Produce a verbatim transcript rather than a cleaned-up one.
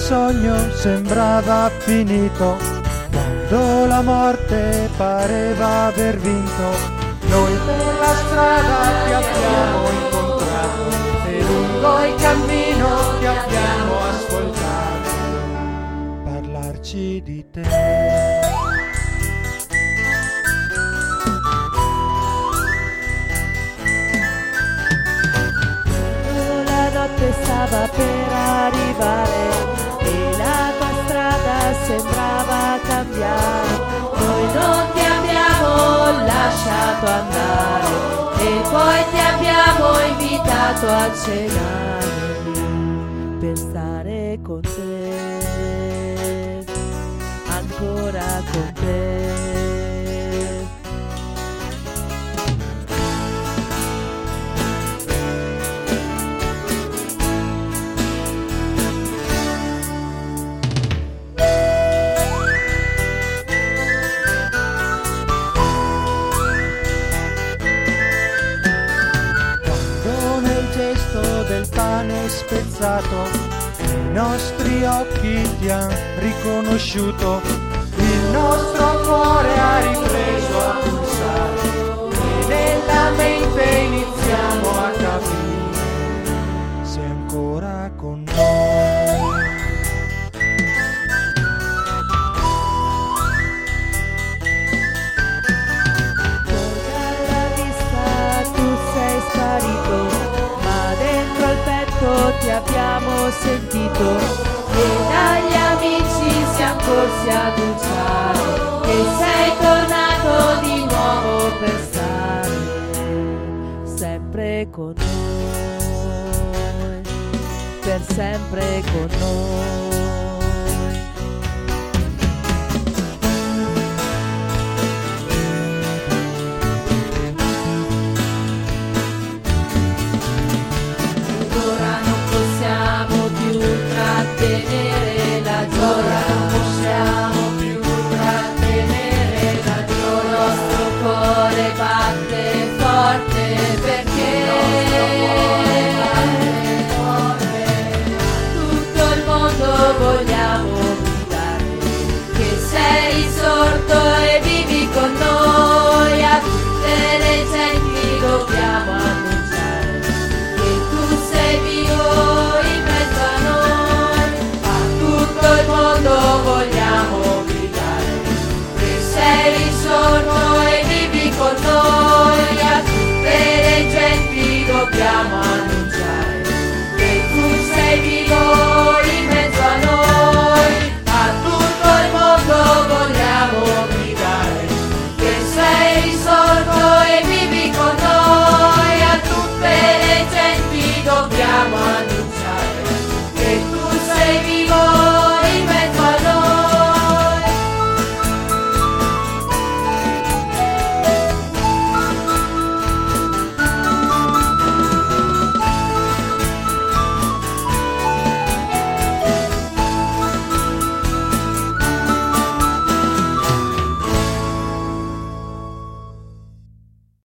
sogno sembrava finito, quando la morte pareva aver vinto. Noi per la strada ti abbiamo incontrato e lungo il cammino ti abbiamo ascoltato parlarci di te. Stava per arrivare e la tua strada sembrava cambiare. Noi non ti abbiamo lasciato andare e poi ti abbiamo invitato a cenare per stare con te, ancora con te. Del pane spezzato, i nostri occhi ti han riconosciuto, il nostro cuore ha ripreso a pulsare e nella mente iniziamo a capire, sei ancora con noi. Dalla vista tu sei sparito, ti abbiamo sentito e dagli amici siamo corsi ad annunciare che sei tornato di nuovo per stare sempre con noi, per sempre con noi.